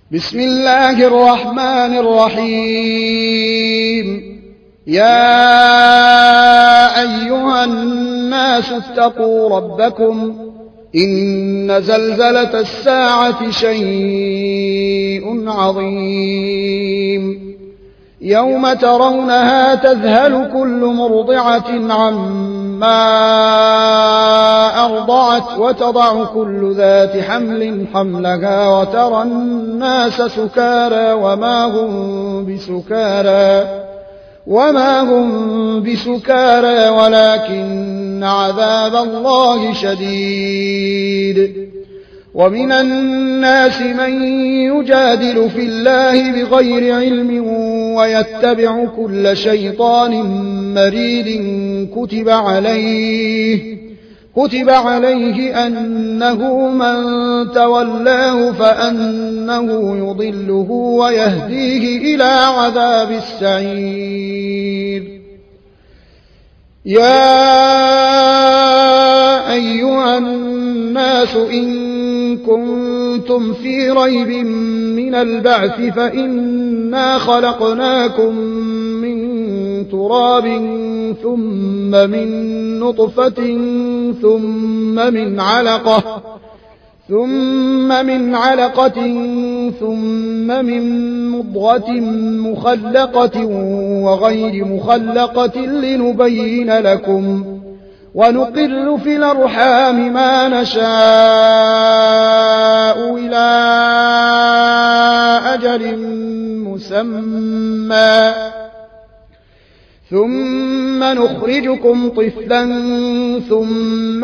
بسم الله الرحمن الرحيم. يا أيها الناس اتقوا ربكم إن زلزلة الساعة شيء عظيم يوم ترونها تذهل كل مرضعة عما أرضعت وتضع كل ذات حمل حملها وترى الناس سكارى وما هم بسكارى ولكن عذاب الله شديد. ومن الناس من يجادل في الله بغير علم ويتبع كل شيطان مريد كتب عليه أنه من تولاه فأنه يضله ويهديه إلى عذاب السعير. يا أيها الناس إن كنتم في ريب من البعث فإنا خلقناكم من تراب ثم من نطفة ثم من علقة ثم من مضغة مخلقة وغير مخلقة لنبين لكم ونقر في الأرحام ما نشاء إلى أجل مسمى ثم نخرجكم طفلا ثم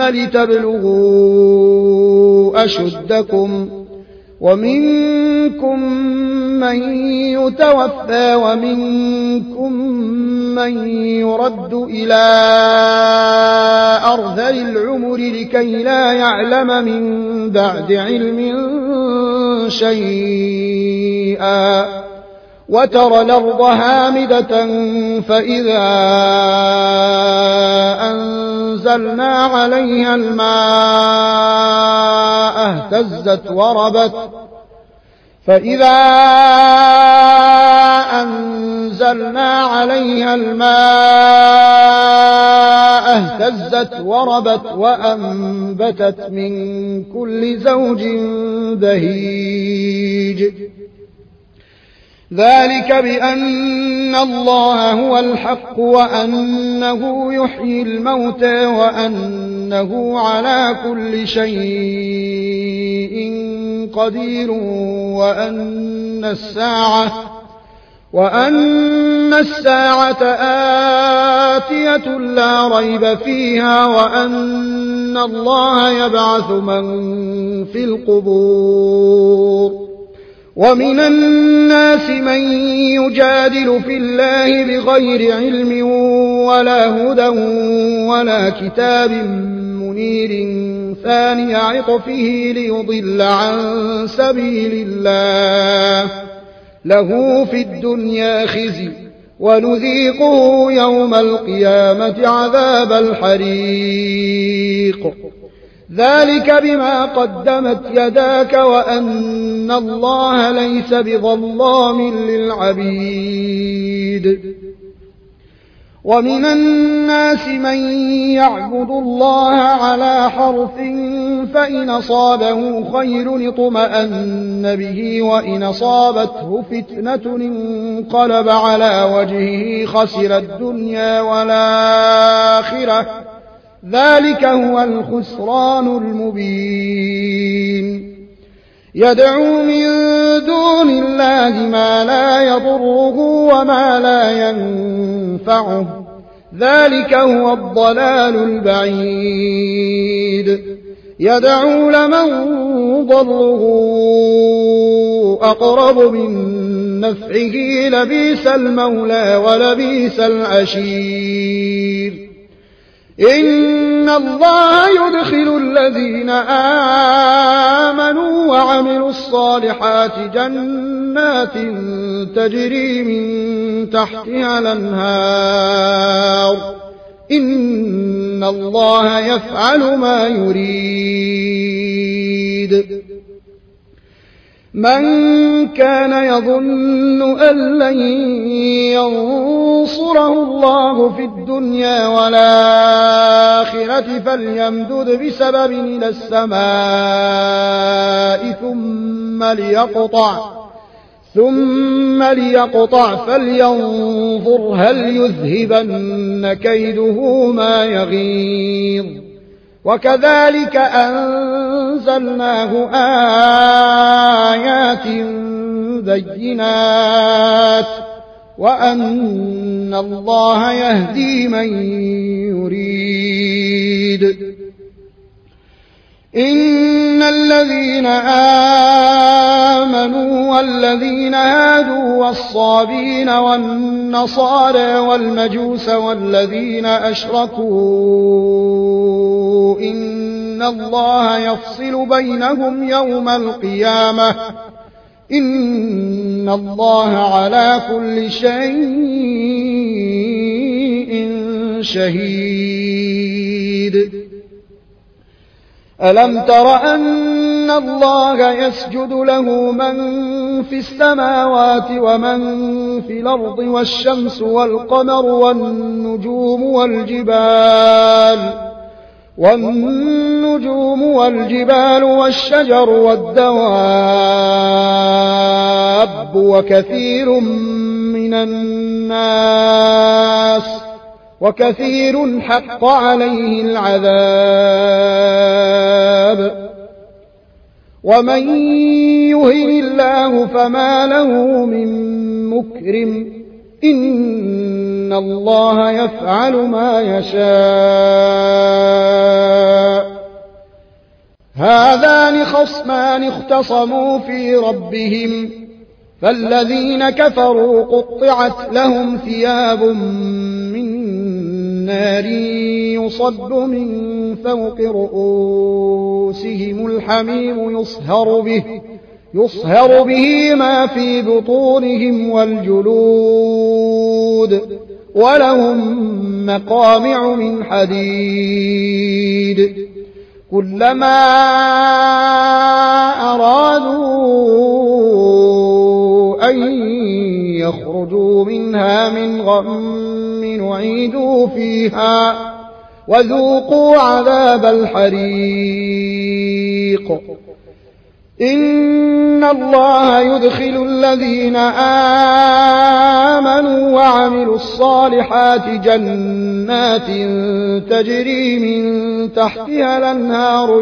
لتبلغوا أشدكم ومنكم من يتوفى ومنكم من يرد إلى أرذل العمر لكي لا يعلم من بعد علم شيئا وترى الأرض هامدة فإذا أنزلنا عليها الماء اهتزت وربت وأنبتت من كل زوج بهيج. ذلك بأن الله هو الحق وأنه يحيي الموتى وأنه على كل شيء قدير وأن الساعة آتية لا ريب فيها وأن الله يبعث من في القبور. ومن الناس من يجادل في الله بغير علم ولا هدى ولا كتاب منير ثاني عطفه ليضل عن سبيل الله له في الدنيا خزي ونذيقه يوم القيامة عذاب الحريق. ذلك بما قدمت يداك وأن الله ليس بظلام للعبيد. ومن الناس من يعبد الله على حرف فإن أصابه خير اطمأن به وإن أصابته فتنة انقلب على وجهه خسر الدنيا والآخرة ذلك هو الخسران المبين. يدعو من دون الله ما لا يضره وما لا ينفعه ذلك هو الضلال البعيد. يدعو لمن ضره أقرب من نفعه لبئس المولى ولبئس العشير. إن الله يدخل الذين آمنوا وعملوا الصالحات جنات تجري من تحتها الأنهار إن الله يفعل ما يريد. من كان يظن أن لن ينصره الله في الدنيا والآخرة فليمدد بسبب إلى السماء ثم ليقطع فلينظر هل يذهبن كيده ما يغيظ. وكذلك أنزلناه آيات بينات وأن الله يهدي من يريد. إن الذين آمنوا والذين هادوا والصابين والنصارى والمجوس والذين أشركوا إن الله يفصل بينهم يوم القيامة إن الله على كل شيء شهيد. ألم تر أن الله يسجد له من في السماوات ومن في الأرض والشمس والقمر والنجوم والجبال والشجر والدواب وكثير حق عليه العذاب. ومن يهن الله فما له من مكرم إن الله يفعل ما يشاء. هذان خصمان اختصموا في ربهم فالذين كفروا قطعت لهم ثياب من نار يصب من فوق رؤوسهم الحميم يصهر به ما في بطونهم والجلود ولهم مقامع من حديد كلما أرادوا أن يخرجوا منها من غم نعيدوا فيها وذوقوا عذاب الحريق. إن الله يدخل الذين آمنوا وعملوا الصالحات جنات تجري من تحتها الأنهار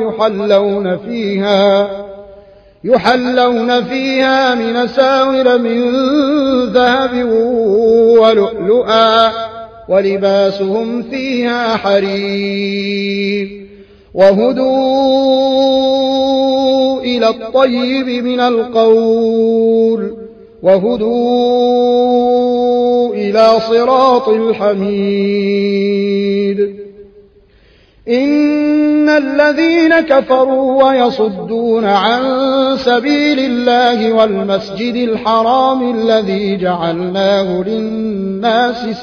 يحلون فيها من أساور من ذهب ولؤلؤا ولباسهم فيها حرير وهدوا إلى الطيب من القول وهدوا إلى صراط الحميد. إن الذين كفروا ويصدون عن سبيل الله والمسجد الحرام الذي جعلناه للناس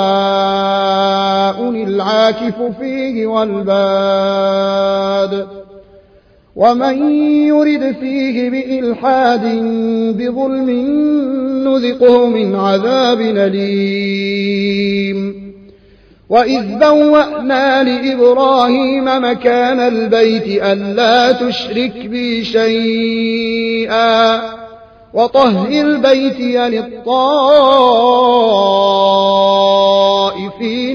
سواء العاكف فيه والباد ومن يرد فيه بإلحاد بظلم نذقه من عذاب أليم. وإذ بوأنا لإبراهيم مكان البيت ألا تشرك بي شيئا وطهر بيتي للطائفين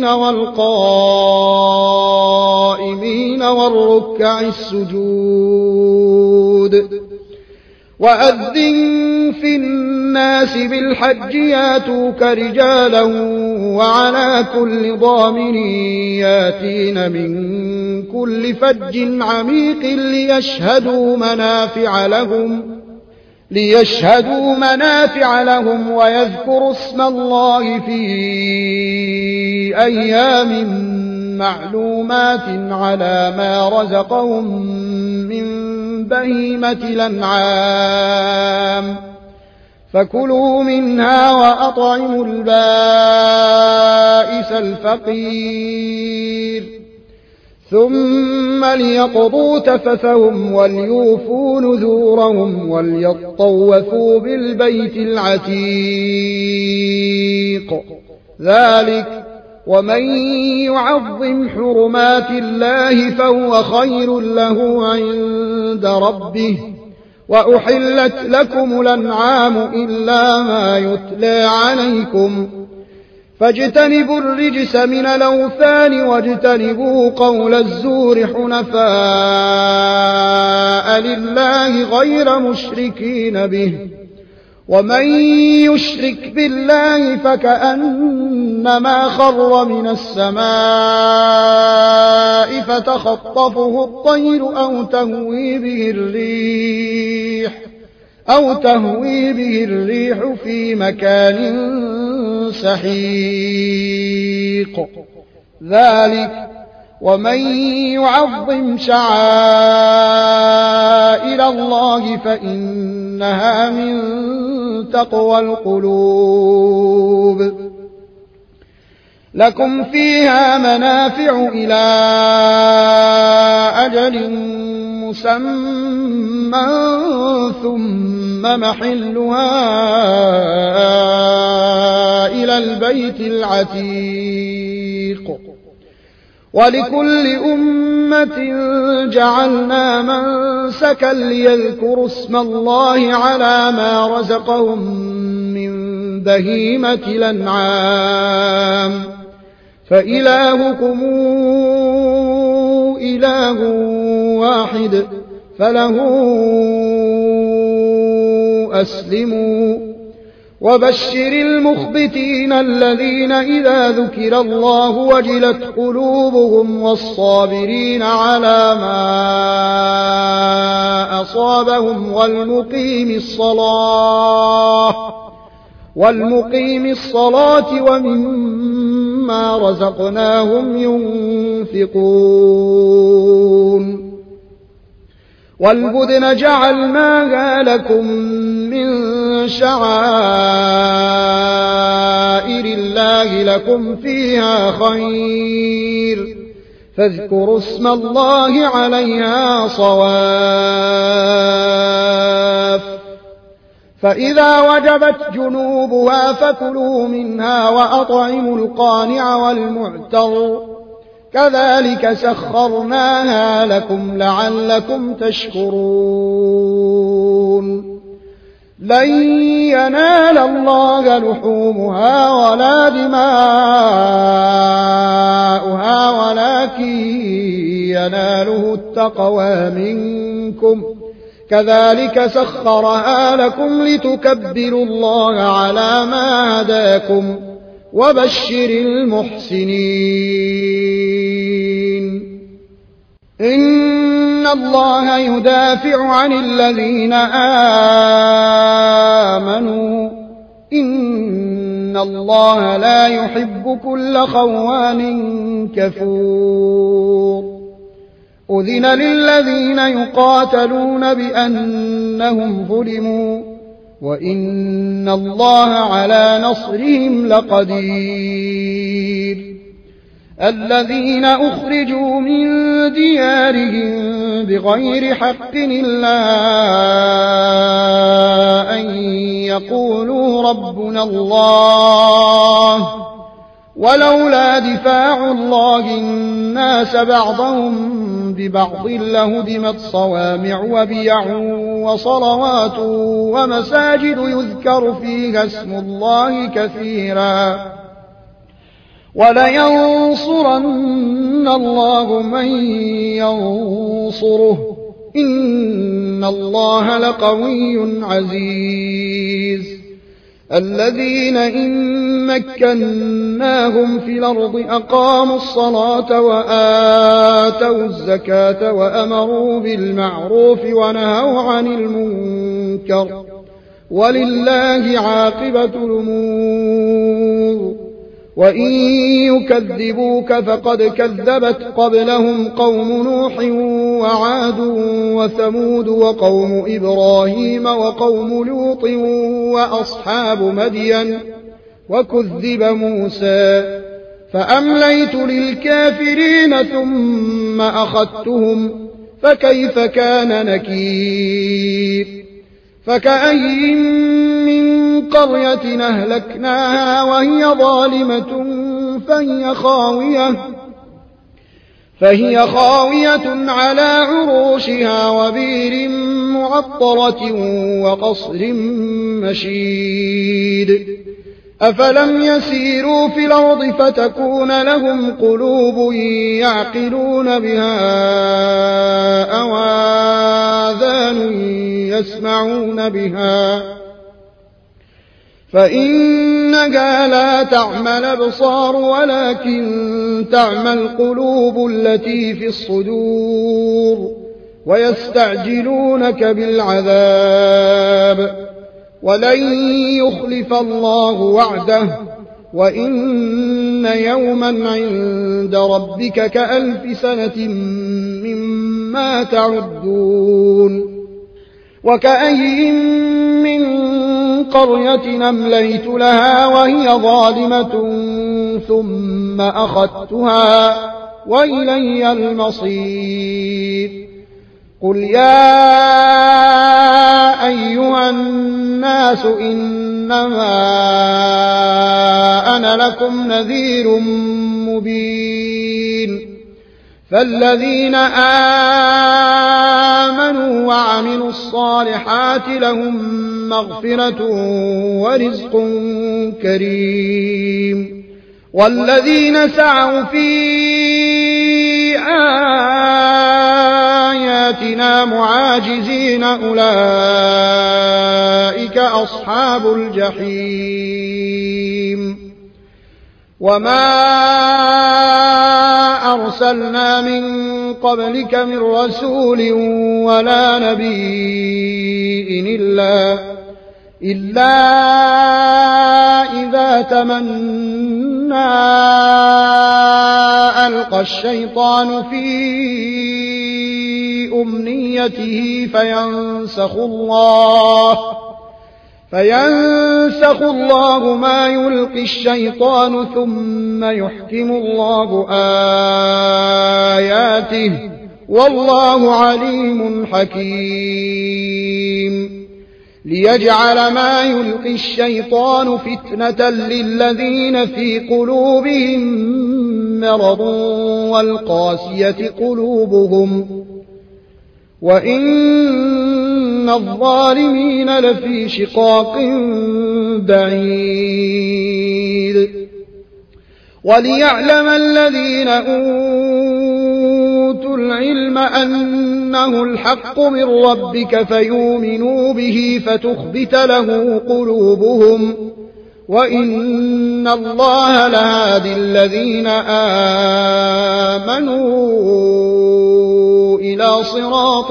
والقائمين والركع السجود. وأذن في الناس بالحج ياتوك رجالا وعلى كل ضامر ياتين من كل فج عميق ليشهدوا منافع لهم ويذكروا اسم الله في أيام معلومات على ما رزقهم من بهيمة الأنعام فكلوا منها وأطعموا البائس الفقير. ثم ليقضوا تفثهم وليوفوا نذورهم وليطوفوا بالبيت العتيق ذلك ومن يعظم حرمات الله فهو خير له عند ربه وأحلت لكم الأنعام إلا ما يتلى عليكم فاجتنبوا الرجس من الأوثان واجتنبوا قول الزور حنفاء لله غير مشركين به ومن يشرك بالله فكأنما خر من السماء فتخطفه الطير أو تهوي به الريح في مكان سحيق ذلك ومن يعظم شعائر الله فإنها من تقوى القلوب لكم فيها منافع إلى أجل مسمى ثم محلها إلى البيت العتيق ولكل أمة جعلنا منسكا ليذكروا اسم الله على ما رزقهم من بهيمة الأنعام فإلهكم إله واحد فله أسلموا وبشر المخبتين الذين إذا ذكر الله وجلت قلوبهم والصابرين على ما أصابهم والمقيم الصلاة ومما رزقناهم ينفقون والبدن جعلناها لكم من شعائر الله لكم فيها خير فاذكروا اسم الله عليها صواف فإذا وجبت جنوبها فكلوا منها وأطعموا القانع والمعتر كذلك سخرناها لكم لعلكم تشكرون لن ينال الله لحومها ولا دماؤها ولكن يناله التقوى منكم كذلك سخرها لكم لتكبروا الله على ما هداكم وبشر المحسنين إن الله يدافع عن الذين آمنوا إن الله لا يحب كل خوان كفور أذن للذين يقاتلون بأنهم ظلموا وإن الله على نصرهم لقدير الذين أخرجوا من ديارهم بغير حق إلا أن يقولوا ربنا الله ولولا دفاع الله الناس بعضهم ببعض لهدمت صوامع وبيع وصلوات ومساجد يذكر فيها اسم الله كثيرا ولينصرن الله من ينصره إن الله لقوي عزيز الذين إن مكناهم في الأرض أقاموا الصلاة وآتوا الزكاة وأمروا بالمعروف ونهوا عن المنكر ولله عاقبة الأمور وإن يكذبوك فقد كذبت قبلهم قوم نوح وعاد وثمود وقوم إبراهيم وقوم لوط وأصحاب مدين وكذب موسى فأمليت للكافرين ثم أخذتهم فكيف كان نكير فكأي من قرية أهلكناها وهي ظالمة فهي خاوية على عروشها وبئر معطرة وقصر مشيد أفلم يسيروا في الأرض فتكون لهم قلوب يعقلون بها أو آذان يسمعون بها فإنها لا تعمى الأبصار ولكن تعمى القلوب التي في الصدور ويستعجلونك بالعذاب ولن يخلف الله وعده وإن يوما عند ربك كألف سنة مما تعدون وكأي من قرية أمليت لها وهي ظالمة ثم أخذتها وإلي المصير قل يا أيها الناس إنما أنا لكم نذير مبين فالذين آمنوا وعملوا الصالحات لهم مغفرة ورزق كريم والذين سعوا في آياتنا معاجزين أولئك أصحاب الجحيم وما أرسلنا من قبلك من رسول ولا نبي إلا إذا تمنى ألقى الشيطان في أمنيته فينسخ الله ما يلقي الشيطان ثم يحكم الله آياته والله عليم حكيم ليجعل ما يلقي الشيطان فتنة للذين في قلوبهم مرض والقاسية قلوبهم وإن الظالمين لفي شقاق بعيد وليعلم الذين أوتوا العلم أنه الحق من ربك فيؤمنوا به فتخبت له قلوبهم وإن الله لهادي الذين آمنوا إلى صراط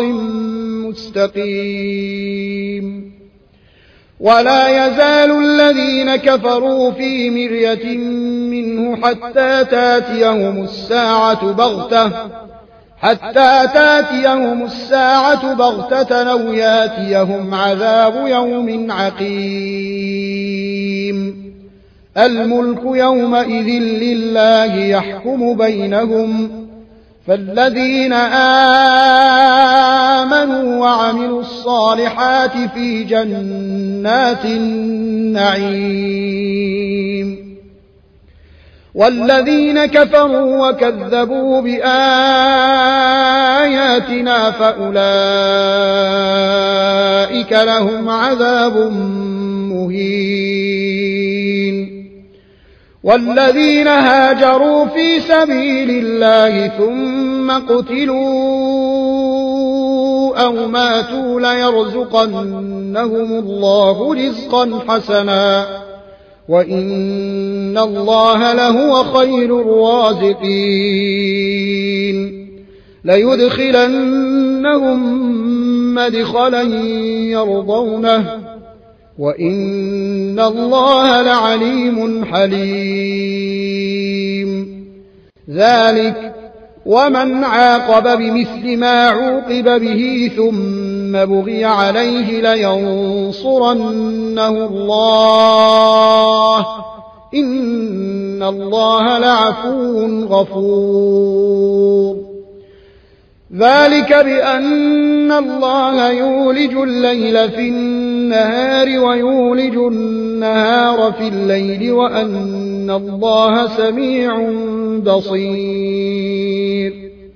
مستقيم ولا يزال الذين كفروا في مرية منه حتى تاتيهم الساعة بغتة أو ياتيهم عذاب يوم عقيم الملك يومئذ لله يحكم بينهم فالذين آمنوا وعملوا الصالحات في جنات النعيم والذين كفروا وكذبوا بآياتنا فأولئك لهم عذاب مهين والذين هاجروا في سبيل الله ثم قتلوا أو ماتوا ليرزقنهم الله رزقا حسنا وإن الله لهو خير الرازقين ليدخلنهم مدخلا يرضونه وإن الله لعليم حليم ذلك ومن عاقب بمثل ما عوقب به ثم بغي عليه لينصرنه الله إن وإن الله لعفو غفور. ذلك بأن الله يولج الليل في النهار ويولج النهار في الليل وأن الله سميع بصير.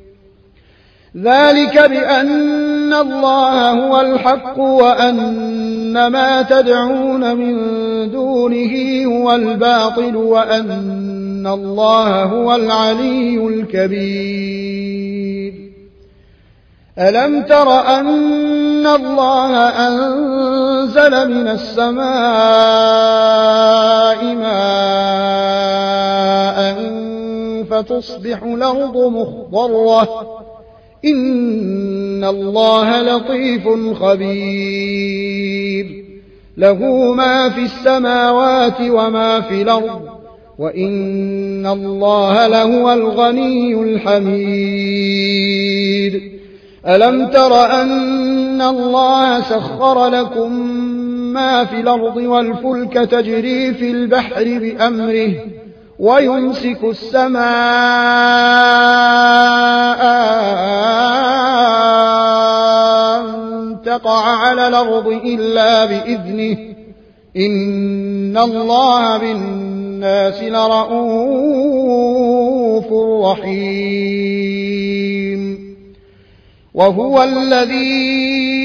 ذلك بأن الله هو الحق وأن ما تدعون من دونه هو الباطل وأن الله هو العلي الكبير. ألم تر أن الله أنزل من السماء ماء فتصبح الأرض مخضرة إن الله لطيف خبير. له ما في السماوات وما في الأرض وإن الله لهو الغني الحميد. ألم تر أن الله سخر لكم ما في الأرض والفلك تجري في البحر بأمره ويمسك السماء أن تقع على الأرض إلا بإذنه إن الله بالناس لرءوف رحيم. وهو الذي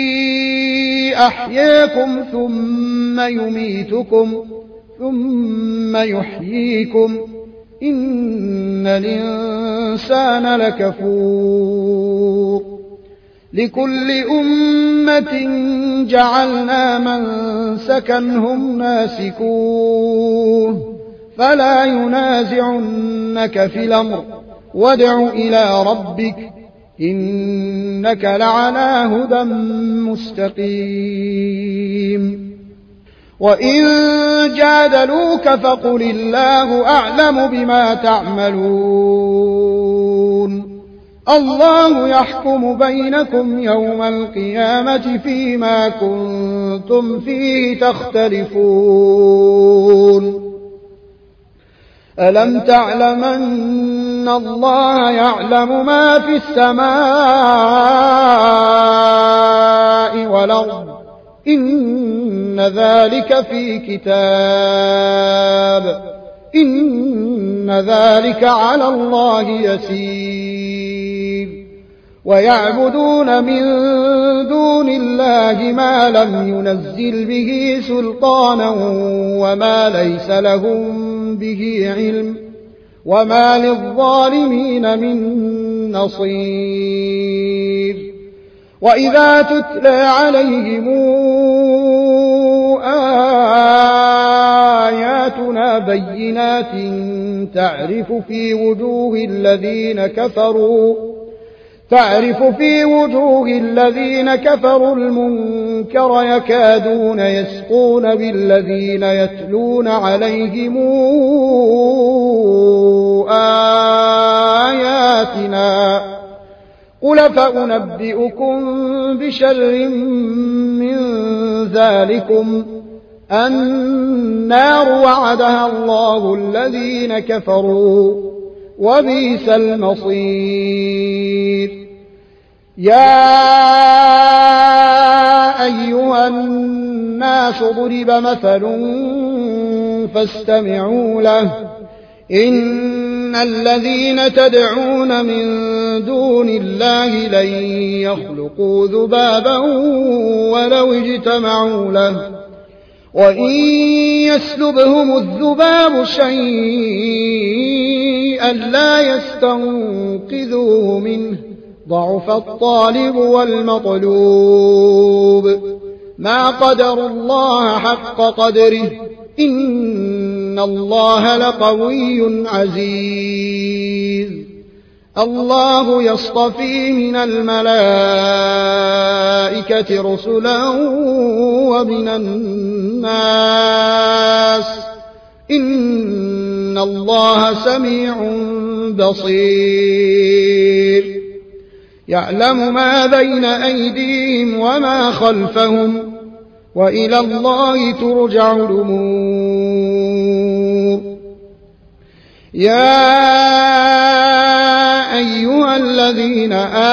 أحياكم ثم يميتكم ثم يحييكم إن الإنسان لكفور. لكل أمة جعلنا منسكا هم ناسكوه فلا ينازعنك في الأمر وادع إلى ربك إنك لعلى هدى مستقيم. وإن جادلوك فقل الله أعلم بما تعملون. الله يحكم بينكم يوم القيامة فيما كنتم فيه تختلفون. ألم تعلم أن الله يعلم ما في السماء والأرض إن ذلك في كتاب إن ذلك على الله يسير. ويعبدون من دون الله ما لم ينزل به سلطانا وما ليس لهم به علم وما للظالمين من نصير. وإذا تتلى عليهم آياتنا بينات تعرف في وجوه الذين كفروا المنكر يكادون يسقون بالذين يتلون عليهم آياتنا قل فأنبئكم بشر من ذلكم النار وعدها الله الذين كفروا وبئس المصير. يا أيها الناس ضرب مثل فاستمعوا له إن الذين تدعون من دون الله لن يخلقوا ذبابا ولو اجتمعوا له وإن يسلبهم الذباب شيئا لا يستنقذوه منه ضعف الطالب والمطلوب. ما قدروا الله حق قدره إن الله لقوي عزيز. الله يصطفي من الملائكة رسلا ومن الناس إن الله سميع بصير. يعلم ما بين أيديهم وما خلفهم وإلى الله ترجع الأمور. يا أيها الذين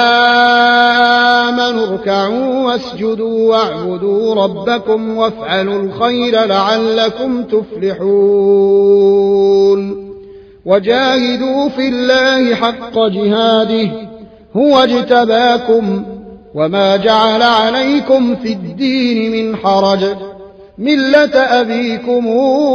آمنوا اركعوا واسجدوا واعبدوا ربكم وافعلوا الخير لعلكم تفلحون وجاهدوا في الله حق جهاده هو اجتباكم وما جعل عليكم في الدين من حرج ملة أبيكم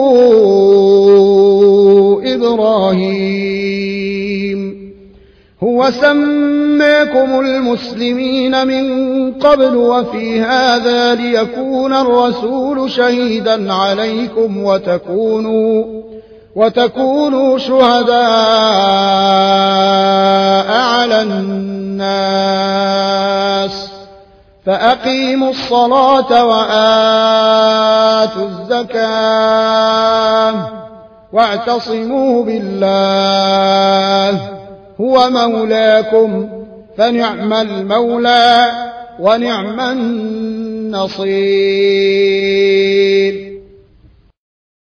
إبراهيم هو سماكم المسلمين من قبل وفي هذا ليكون الرسول شهيدا عليكم وتكونوا شهداء على الناس فأقيموا الصلاة وآتوا الزكاة واعتصموا بالله هو مولاكم فنعم المولى ونعم النصير.